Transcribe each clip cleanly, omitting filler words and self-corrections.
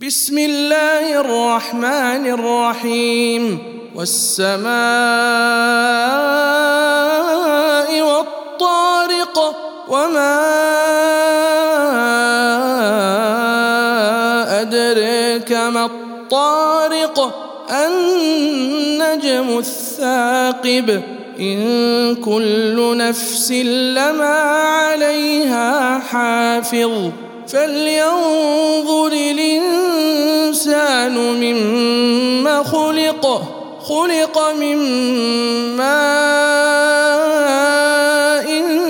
بسم الله الرحمن الرحيم والسماء والطارق وما أدريك ما الطارق النجم الثاقب إن كل نفس لما عليها حافظ فلينظر الإنسان مما خلق من ماء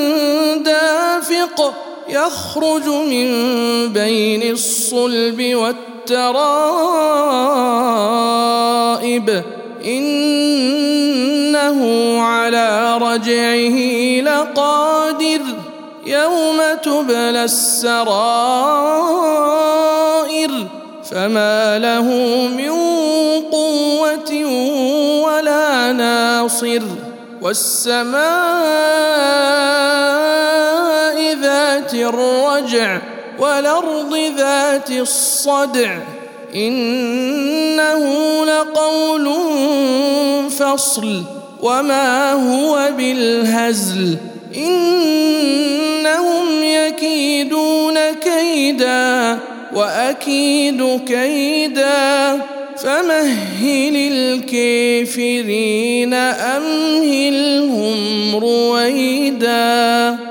دافق يخرج من بين الصلب والترائب إنه على رجعه لقادر يوم تبلى السرائر فما له من قوة ولا ناصر والسماء ذات الرجع والأرض ذات الصدع إنه لقول فصل وما هو بالهزل إنهم يكيدون كيدا وأكيد كيدا فمهل الكافرين أمهلهم رويدا.